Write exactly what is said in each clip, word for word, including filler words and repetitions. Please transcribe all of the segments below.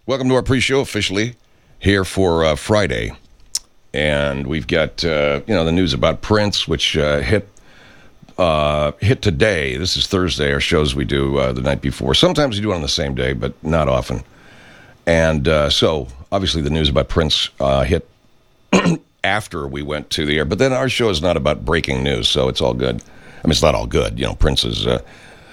Welcome to our pre-show officially here for uh, Friday. And we've got, uh, you know, the news about Prince, which uh, hit uh, hit today. This is Thursday. Our shows we do uh, the night before. Sometimes we do it on the same day, but not often. And uh, so, obviously, the news about Prince uh, hit after we went to the air. But then our show is not about breaking news, so it's all good. I mean, it's not all good. You know, Prince is... Uh,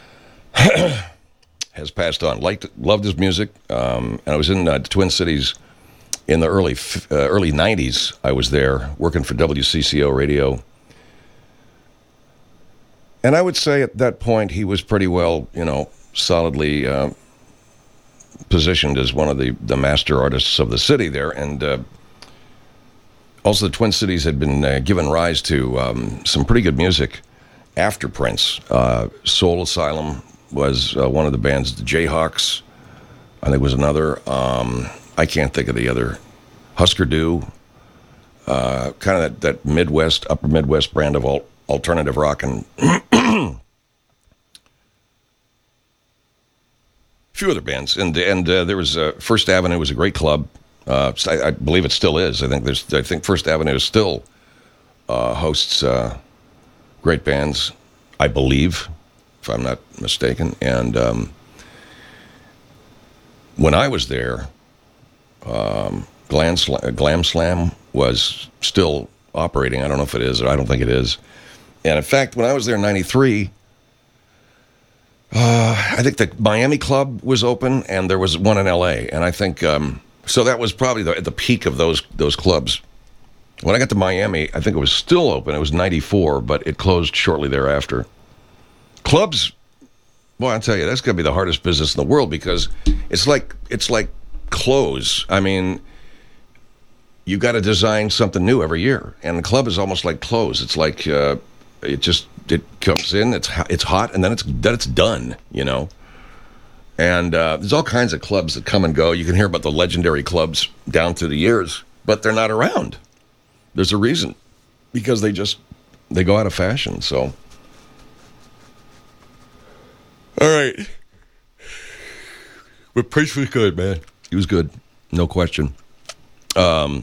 has passed on. Liked, loved his music, um, and I was in uh, the Twin Cities in the early uh, early nineties. I was there working for W C C O Radio, and I would say at that point he was pretty well, you know, solidly uh, positioned as one of the, the master artists of the city there, and uh, also the Twin Cities had been uh, given rise to um, some pretty good music after Prince. Uh, Soul Asylum was uh, one of the bands. The Jayhawks, I think, was another. Um, I can't think of the other. Husker Du, uh, kind of that, that Midwest, upper Midwest brand of alt- alternative rock. And a few other bands. And and uh, there was uh, First Avenue was a great club. Uh, I, I believe it still is. I think there's. I think First Avenue still uh, hosts uh, great bands, I believe, if I'm not mistaken. And um, when I was there, um, Glam, Slam, Glam Slam was still operating. I don't know if it is, or I don't think it is. And in fact, when I was there in ninety-three, uh, I think the Miami Club was open, and there was one in L A. And I think, um, so that was probably the, at the peak of those those clubs. When I got to Miami, I think it was still open. It was ninety-four, but it closed shortly thereafter. Clubs, well, I'll tell you, that's going to be the hardest business in the world, because it's like it's like clothes. I mean, you got to design something new every year, and the club is almost like clothes. It's like uh, it just it comes in, it's it's hot, and then it's then it's done. You know, and uh, there's all kinds of clubs that come and go. You can hear about the legendary clubs down through the years, but they're not around. There's a reason, because they just they go out of fashion. So. All right. But Prince was good, man. He was good. No question. Um,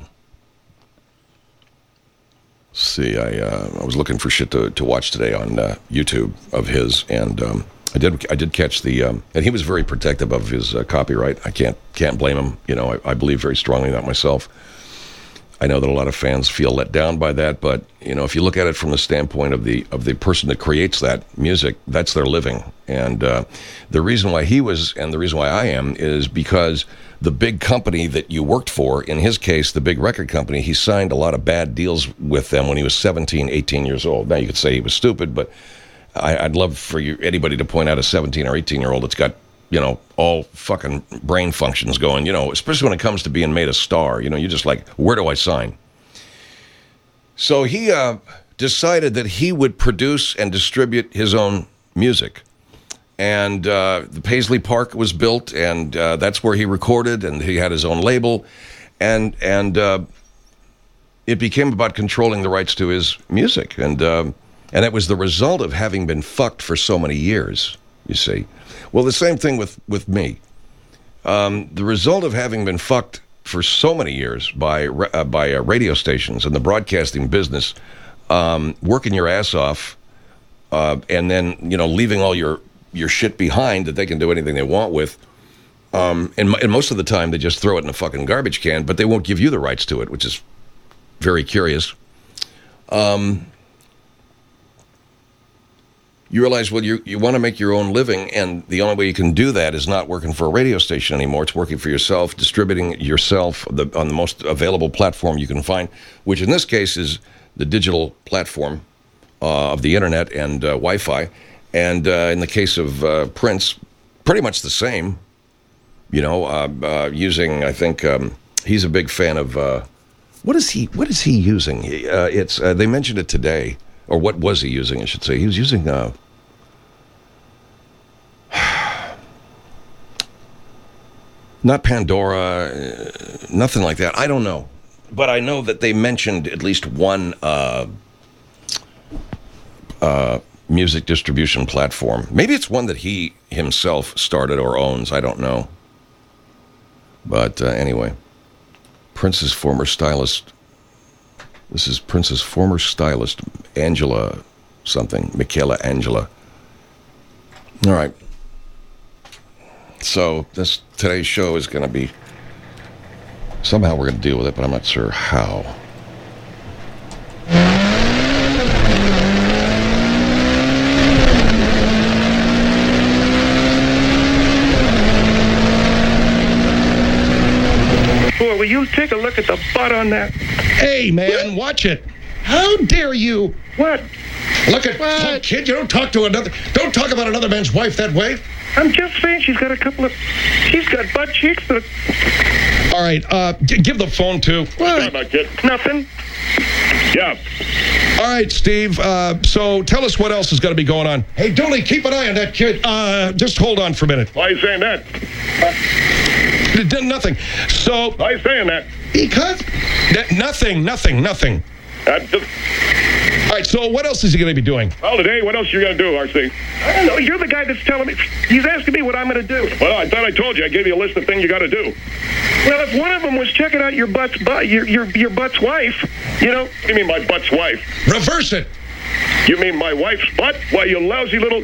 let's see, I uh, I was looking for shit to, to watch today on uh, YouTube of his, and um, I did I did catch the, um, and he was very protective of his uh, copyright. I can't can't blame him. You know, I, I believe very strongly in that myself. I know that a lot of fans feel let down by that, but you know, if you look at it from the standpoint of the of the person that creates that music, that's their living. And uh, the reason why he was, and the reason why I am, is because the big company that you worked for, in his case, the big record company, he signed a lot of bad deals with them when he was seventeen, eighteen years old. Now, you could say he was stupid, but I, I'd love for you, anybody to point out a seventeen or eighteen-year-old that's got, you know, all fucking brain functions going, you know, especially when it comes to being made a star. You know, you're just like, where do I sign? So he uh, decided that he would produce and distribute his own music. And uh, the Paisley Park was built, and uh, that's where he recorded, and he had his own label. And and uh, it became about controlling the rights to his music. And, uh, and it was the result of having been fucked for so many years, you see. Well, the same thing with, with me. Um, the result of having been fucked for so many years by uh, by uh, radio stations and the broadcasting business, um, working your ass off, uh, and then, you know, leaving all your, your shit behind that they can do anything they want with. Um, and, and most of the time, they just throw it in a fucking garbage can, but they won't give you the rights to it, which is very curious. Um... You realize, well, you you want to make your own living, and the only way you can do that is not working for a radio station anymore. It's working for yourself, distributing it yourself the, on the most available platform you can find, which in this case is the digital platform uh, of the internet and uh, Wi-Fi. And uh, in the case of uh, Prince, pretty much the same. You know, uh, uh, using, I think um, he's a big fan of. Uh, what is he? What is he using? Uh, it's uh, they mentioned it today. Or what was he using, I should say. He was using, uh, not Pandora, uh, nothing like that. I don't know. But I know that they mentioned at least one uh, uh, music distribution platform. Maybe it's one that he himself started or owns. I don't know. But uh, anyway, Prince's former stylist. This is Prince's former stylist, Angela something, Michaela Angela. All right. So this today's show is going to be, somehow we're going to deal with it, but I'm not sure how. Boy, will you take a look at the butt on that? Hey, man, watch it. How dare you? What? Look at, look, kid, you don't talk to another, don't talk about another man's wife that way. I'm just saying she's got a couple of, she's got butt cheeks that are... All right, uh, g- give the phone to. What? Nothing. Yeah. All right, Steve, uh, so tell us what else is going to be going on. Hey, Dooley, keep an eye on that kid. Uh, just hold on for a minute. Why are you saying that? It did nothing. So... Why are you saying that? Because... N- nothing, nothing, nothing. Uh, just... All right, so what else is he going to be doing? Well, today, what else are you going to do, R C? I don't know. You're the guy that's telling me. He's asking me what I'm going to do. Well, I thought I told you. I gave you a list of things you got to do. Well, if one of them was checking out your butt's butt, your your your butt's wife, you know. What do you mean my butt's wife? Reverse it. You mean my wife's butt? Why, you lousy little...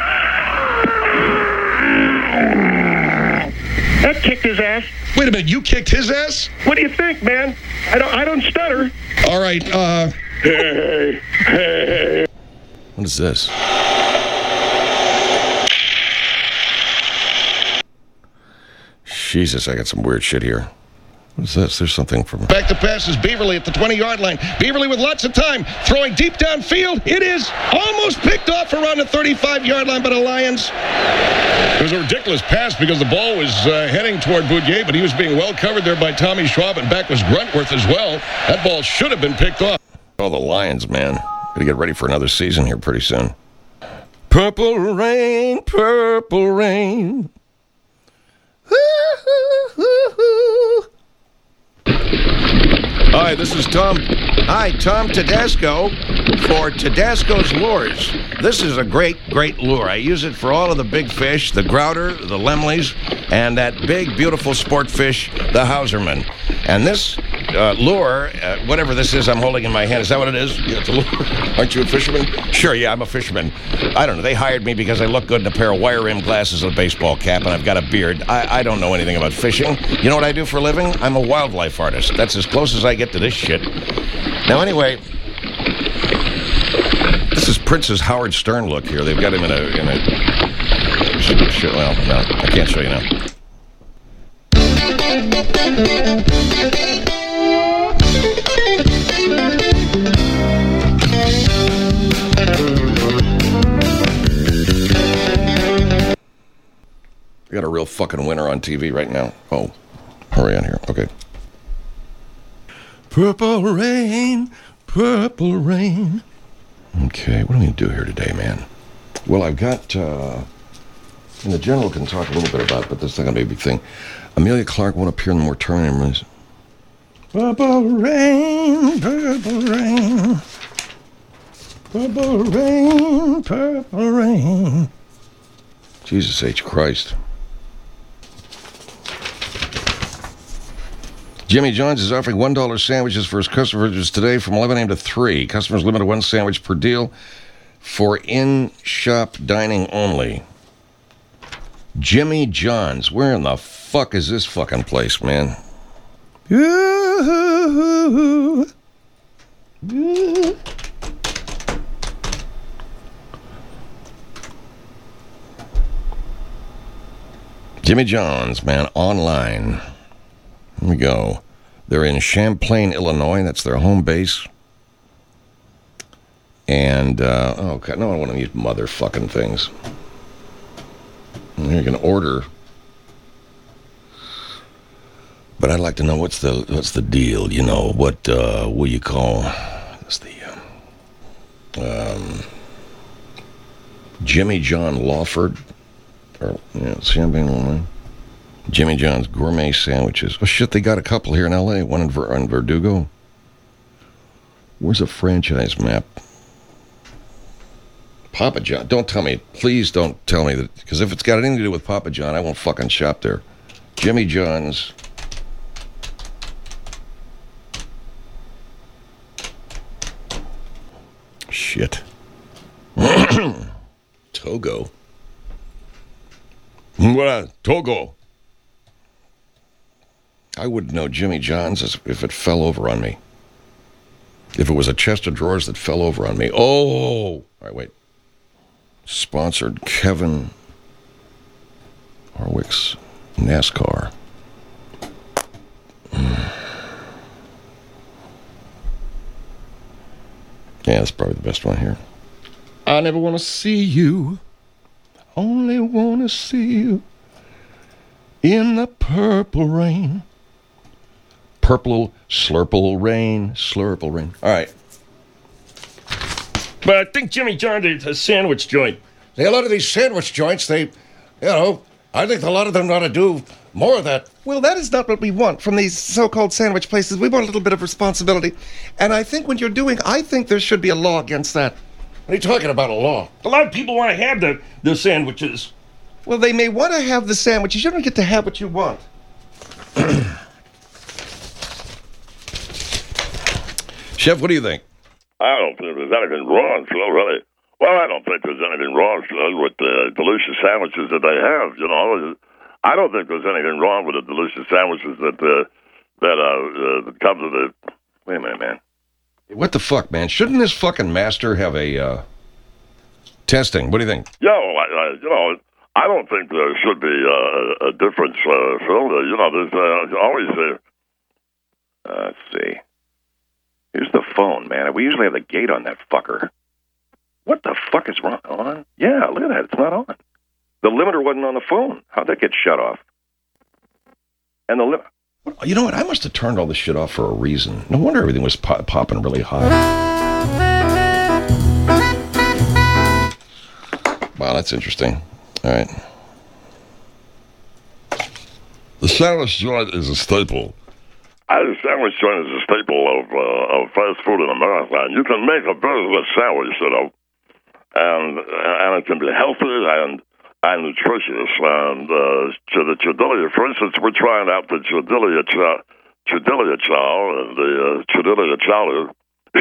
That kicked his ass. Wait a minute, you kicked his ass? What do you think, man? I don't I don't stutter. All right, uh... Hey, hey. What is this? Jesus, I got some weird shit here. What is this? There's something from... Back to pass is Beaverly at the twenty-yard line. Beaverly with lots of time, throwing deep downfield. It is almost picked off around the thirty-five-yard line by the Lions. It was a ridiculous pass because the ball was uh, heading toward Boudier, but he was being well covered there by Tommy Schwab, and back was Gruntworth as well. That ball should have been picked off. Oh, the Lions, man. Gotta get ready for another season here pretty soon. Purple rain, purple rain. Hi, this is Tom. Hi, Tom Tedesco for Tedesco's Lures. This is a great, great lure. I use it for all of the big fish, the grouter, the lemleys, and that big, beautiful sport fish, the Hauserman. And this uh, lure, uh, whatever this is I'm holding in my hand, is that what it is? Yeah, it's a lure. Aren't you a fisherman? Sure, yeah, I'm a fisherman. I don't know. They hired me because I look good in a pair of wire rim glasses and a baseball cap, and I've got a beard. I, I don't know anything about fishing. You know what I do for a living? I'm a wildlife artist. That's as close as I get to this shit. Now, anyway, this is Prince's Howard Stern look here. They've got him in a... In a shit, shit, well, no, I can't show you now. We got a real fucking winner on T V right now. Oh, hurry on here. Okay. Purple rain, purple rain. Okay, what are we going to do here today, man? Well, I've got, uh, and the general can talk a little bit about it, but this is not going to be a big thing. Amelia Clark won't appear in the moratorium. Purple rain, purple rain. Purple rain, purple rain. Jesus H. Christ. Jimmy John's is offering one dollar sandwiches for his customers today from eleven a.m. to three. Customers limited to one sandwich per deal for in-shop dining only. Jimmy John's. Where in the fuck is this fucking place, man? Jimmy John's, man, online. Here we go. They're in Champlain, Illinois. That's their home base. And, uh, oh, God, no, I don't want to use motherfucking things. You can order. But I'd like to know what's the what's the deal, you know, what, uh, what do you call, what's the, um, um, Jimmy John Lawford, or, yeah, Champaign, Illinois. Jimmy John's gourmet sandwiches. Oh, shit, they got a couple here in L A, one in, Ver- in Verdugo. Where's a franchise map? Papa John. Don't tell me. Please don't tell me that. Because if it's got anything to do with Papa John, I won't fucking shop there. Jimmy John's. Togo. What? Togo. I wouldn't know Jimmy John's if it fell over on me. If it was a chest of drawers that fell over on me. Oh! All right, wait. Sponsored Kevin Harwick's NASCAR. Mm. Yeah, that's probably the best one here. I never want to see you. Only want to see you in the purple rain. Purple, slurple rain, slurple rain. All right. But I think Jimmy John's is a sandwich joint. See, a lot of these sandwich joints, they, you know, I think a lot of them ought to do more of that. Well, that is not what we want from these so-called sandwich places. We want a little bit of responsibility. And I think when you're doing, I think there should be a law against that. What are you talking about, a law? A lot of people want to have the, the sandwiches. Well, they may want to have the sandwiches. You don't get to have what you want. Chef, what do you think? I don't think there's anything wrong, Phil, really. Well, I don't think there's anything wrong, Phil, with the delicious sandwiches that they have, you know. I don't think there's anything wrong with the delicious sandwiches that uh, that uh, uh, come to the... Wait a minute, man. What the fuck, man? Shouldn't this fucking master have a uh, testing? What do you think? Yeah, well, I, I, you know, I don't think there should be uh, a difference, uh, Phil. You know, there's uh, always a... Uh, let's see. Here's the phone, man. We usually have the gate on that fucker. What the fuck is wrong? On? Yeah, look at that. It's not on. The limiter wasn't on the phone. How'd that get shut off? And the limit... You know what? I must have turned all this shit off for a reason. No wonder everything was pop- popping really hot. Wow, that's interesting. All right. The sandwich joint is a staple. I, the sandwich joint is a staple of, uh, of fast food in America. And you can make a very good sandwich, you know, and and it can be healthy and and nutritious. And uh, the Chedilia, for instance, we're trying out the Chedilia chow, Chedilia chow, and the uh, Chedilia chowder.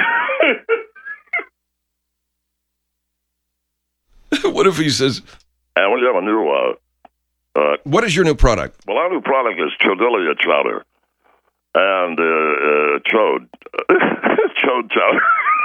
What if he says... And we have a new... Uh, uh, what is your new product? Well, our new product is Chedilia chowder. And uh, uh, chode. Chode chowder.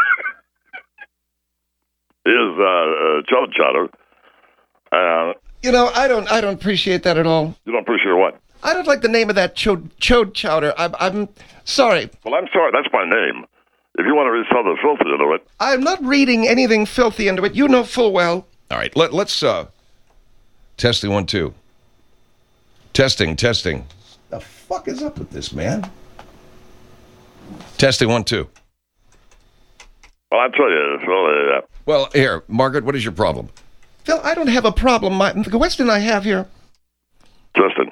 is uh, uh, chode chowder. Uh, you know, I don't I don't appreciate that at all. You don't appreciate what? I don't like the name of that chode, chode chowder. I'm, I'm sorry. Well, I'm sorry. That's my name. If you want to read something filthy into it. I'm not reading anything filthy into it. You know full well. All right, let, let's... Uh, testing one, two. Testing, testing. The fuck is up with this, man? Testing one, two. Well, I'll tell you, Phil. Uh, well, here, Margaret, what is your problem? Phil, I don't have a problem. My, the question I have here... Justin.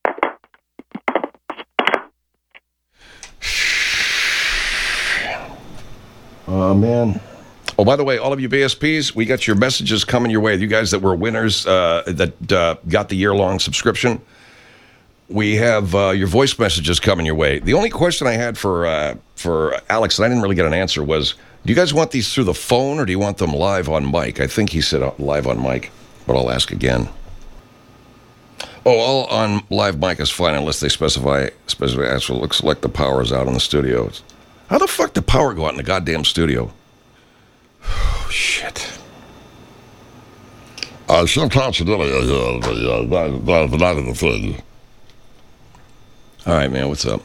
Oh, man. Oh, by the way, all of you B S Ps, we got your messages coming your way. You guys that were winners uh, that uh, got the year-long subscription, we have uh, your voice messages coming your way. The only question I had for uh, for Alex, and I didn't really get an answer, was, do you guys want these through the phone or do you want them live on mic? I think he said live on mic, but I'll ask again. Oh, all on live mic is fine unless they specify, specify actually looks like the power is out in the studio. How the fuck did power go out in the goddamn studio? Oh, shit. Uh, sometimes you really, uh, uh, that, that's not the thing. All right, man, what's up?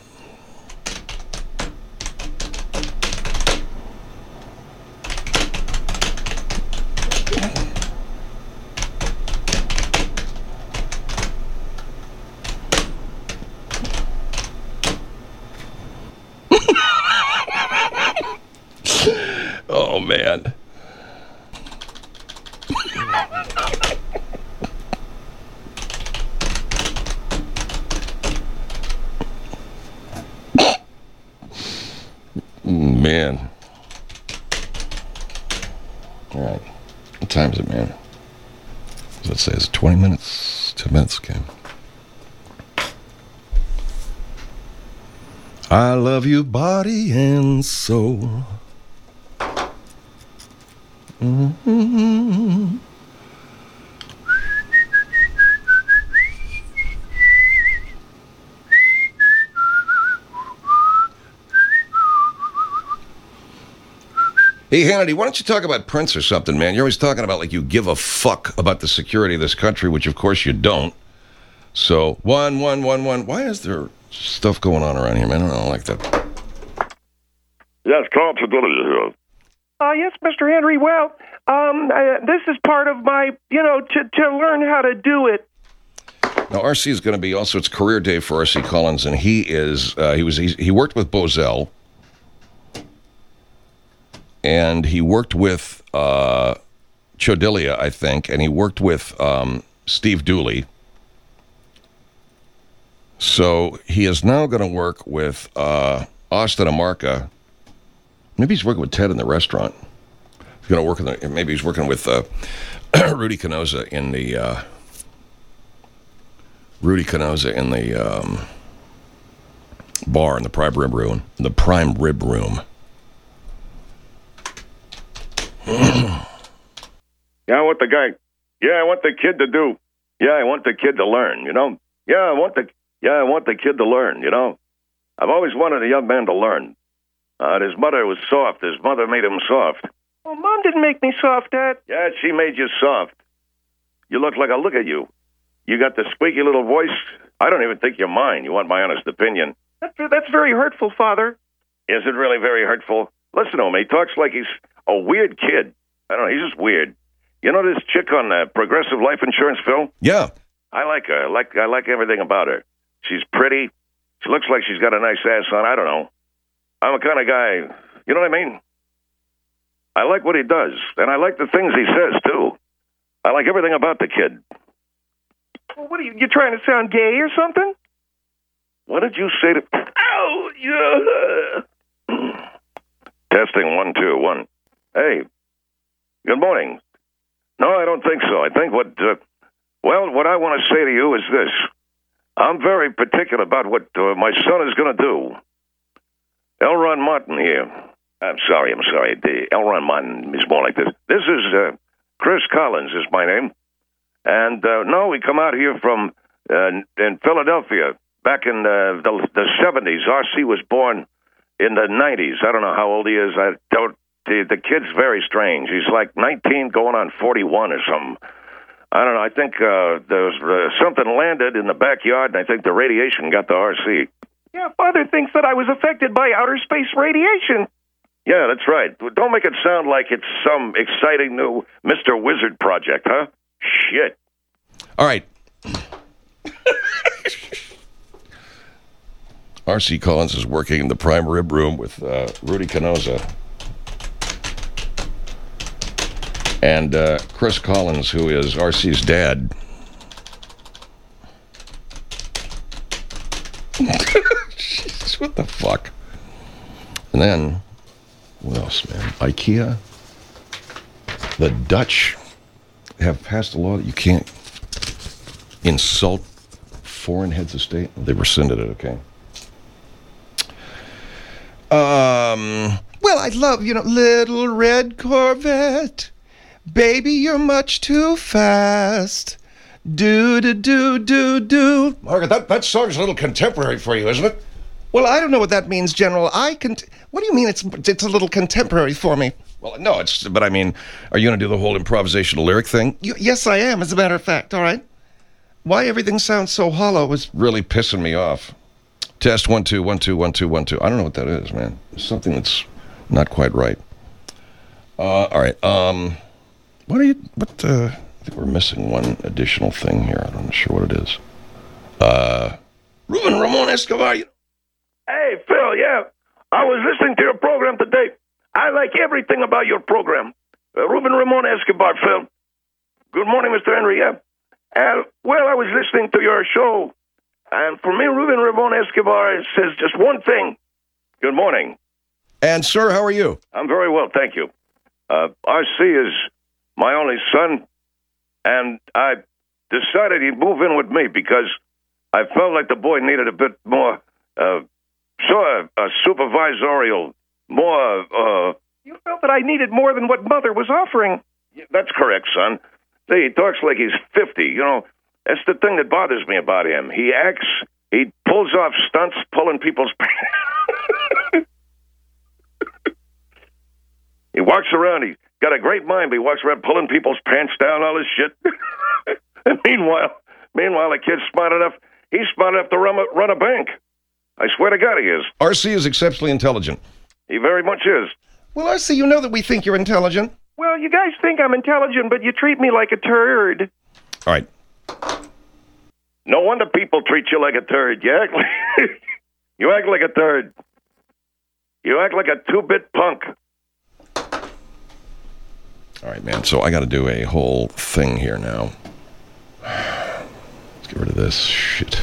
Oh, man. Man. All right. What time is it, man? Does it say it's twenty minutes? ten minutes, okay. I love you body and soul. Mm-hmm. Hey, Hannity, why don't you talk about Prince or something, man? You're always talking about like you give a fuck about the security of this country, which of course you don't. So, one, one, one, one. Why is there stuff going on around here, man? I don't like that. Yes, Carl Fidelity here. Uh, yes, Mister Henry. Well, um, uh, this is part of my, you know, to to learn how to do it. Now, R C is going to be also, it's career day for R C Collins, and he is, uh, he was, he, he worked with Bozell, and he worked with uh, Chodilia, I think, and he worked with um, Steve Dooley. So he is now going to work with uh, Austin Amarca. Maybe he's working with Ted in the restaurant. He's going to work in the, maybe he's working with uh, Rudy Canosa in the, uh, Rudy Canosa in the um, bar in the Prime Rib Room. The Prime Rib Room. Yeah, I want the guy. Yeah, I want the kid to do. Yeah, I want the kid to learn, you know. Yeah, I want the Yeah, I want the kid to learn, you know. I've always wanted a young man to learn. Uh, his mother was soft. His mother made him soft. Well, Mom didn't make me soft, Dad. Yeah, she made you soft. You look like a look at you. You got the squeaky little voice. I don't even think you're mine. You want my honest opinion. That's, that's very hurtful, Father. Is it really very hurtful? Listen to him. He talks like he's a weird kid. I don't know. He's just weird. You know this chick on uh, Progressive Life Insurance, Phil? Yeah. I like her. I like, I like everything about her. She's pretty. She looks like she's got a nice ass on. I don't know. I'm a kind of guy, you know what I mean? I like what he does, and I like the things he says, too. I like everything about the kid. Well, what are you, you trying to sound gay or something? What did you say to... Ow! Yeah. Testing, one, two, one. Hey, good morning. No, I don't think so. I think what... Uh, well, what I want to say to you is this. I'm very particular about what uh, my son is going to do. L. Ron Martin here. I'm sorry, I'm sorry. The L. Ron Martin is more like this. This is uh, Chris Collins is my name. And, uh, no, we come out here from uh, in Philadelphia back in uh, the, the seventies. R C was born in the nineties. I don't know how old he is. I don't. The, the kid's very strange. He's like nineteen going on forty-one or something. I don't know. I think uh, there was uh, something landed in the backyard, and I think the radiation got the R C. Yeah, Father thinks that I was affected by outer space radiation. Yeah, that's right. Don't make it sound like it's some exciting new Mister Wizard project, huh? Shit. All right. R C Collins is working in the Prime Rib Room with uh, Rudy Canosa. And uh, Chris Collins, who is R C's dad. Jesus, what the fuck? And then, what else, man? IKEA. The Dutch have passed a law that you can't insult foreign heads of state. They rescinded it, okay? Um, Well, I love, you know, Little Red Corvette. Baby, you're much too fast. Do, do, do, do, do. Margaret, that, that song's a little contemporary for you, isn't it? Well, I don't know what that means, General. I can. What do you mean it's it's a little contemporary for me? well, no, it's, but I mean, are you going to do the whole improvisational lyric thing? You, yes, I am, as a matter of fact, all right? Why everything sounds so hollow is... Really pissing me off. Test one, two, one, two, one, two, one, two. I don't know what that is, man. It's something that's not quite right. Uh, all right. Um, what are you, what, uh, I think we're missing one additional thing here. I'm not sure what it is. Uh, Ruben Ramon Escobar. You Hey, Phil, yeah. I was listening to your program today. I like everything about your program. Uh, Ruben Ramon Escobar, Phil. Good morning, Mister Henry, yeah. Uh, well, I was listening to your show, and for me, Ruben Ramon Escobar says just one thing. Good morning. And, sir, how are you? I'm very well, thank you. Uh, R C is my only son, and I decided he'd move in with me because I felt like the boy needed a bit more, uh, sort of, uh, supervisorial, more, uh... You felt that I needed more than what Mother was offering. Yeah, that's correct, son. See, he talks like he's fifty, you know. That's the thing that bothers me about him. He acts, he pulls off stunts, pulling people's... You He walks around. He's got a great mind, but he walks around pulling people's pants down, all this shit. And meanwhile, meanwhile, the kid's smart enough. He's smart enough to run a, run a bank. I swear to God, he is. R C is exceptionally intelligent. He very much is. Well, R C, you know that we think you're intelligent. Well, you guys think I'm intelligent, but you treat me like a turd. All right. No wonder people treat you like a turd. You act like, you act like a turd. You act like a two-bit punk. All right, man. So I got to do a whole thing here now. Let's get rid of this shit.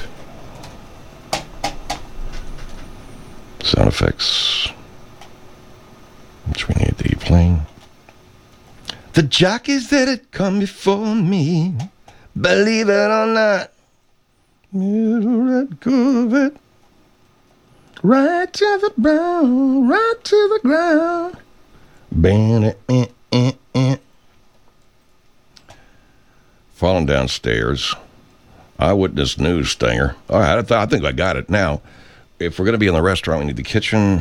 Sound effects, which we need to be playing. The jockeys that had come before me, believe it or not, middle red Corvette, right to the ground, right to the ground. Ban it, eh, eh, eh. Falling downstairs. Eyewitness news stinger. All right, I, th- I think I got it. Now, if we're going to be in the restaurant, we need the kitchen.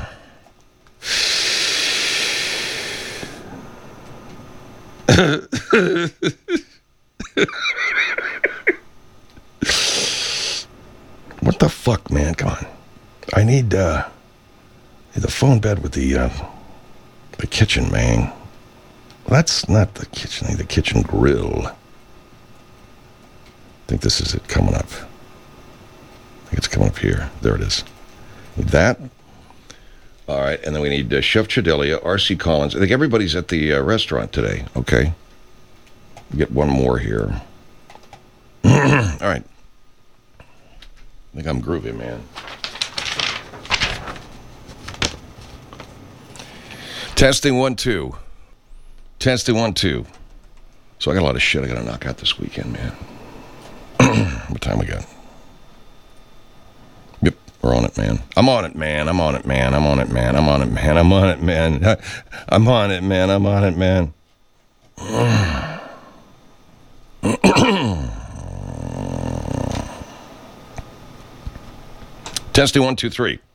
What the fuck, man? Come on. I need, uh, need the phone bed with the, uh, the kitchen, man. That's not the kitchen. I need the kitchen grill. I think this is it coming up. I think it's coming up here. There it is. Need that. All right, and then we need uh, Chef Chidelia, R C Collins. I think everybody's at the uh, restaurant today, okay? We get one more here. All right. I think I'm groovy, man. Testing one, two. Testing one, two. So I got a lot of shit I got to knock out this weekend, man. What time we got? Yep, we're on it, man. I'm on it, man. I'm on it, man. I'm on it, man. I'm on it, man. I'm on it, man. I'm on it, man. I'm on it, man. Testing one, two, three.